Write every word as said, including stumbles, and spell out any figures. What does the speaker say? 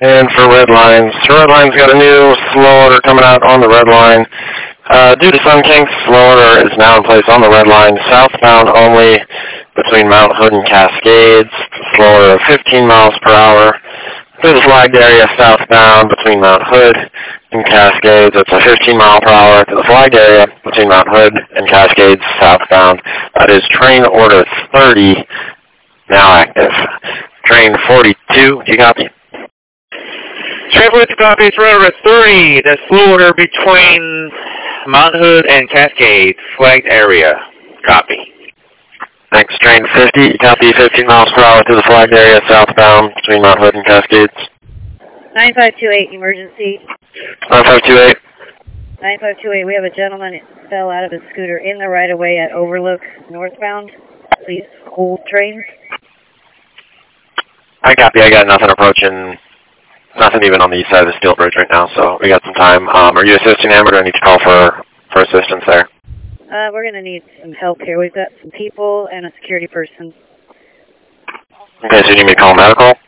And for red lines, the red line's got a new slow order coming out on the red line. Uh, due to sun kinks, slow order is now in place on the red line, southbound only between Mount Hood and Cascades, slow order of fifteen miles per hour. Through the flagged area southbound between Mount Hood and Cascades, it's a fifteen mile per hour to the flagged area between Mount Hood and Cascades southbound. That is train order thirty, now active. Train forty-two, do you copy? Train forty-two copies, train order thirty, the slow order between Mount Hood and Cascades, flagged area. Copy. Thanks. Train fifty, you copy fifteen miles per hour to the flagged area southbound between Mount Hood and Cascades. nine five two eight, emergency. nine five two eight. nine five two eight, we have a gentleman that fell out of his scooter in the right-of-way at Overlook northbound. Please hold train. I copy. I got nothing approaching, nothing even on the east side of the steel bridge right now, so we got some time. Um, are you assisting him, or do I need to call for, for assistance there? Uh, we're going to need some help here. We've got some people and a security person. Okay, so you need me to call medical?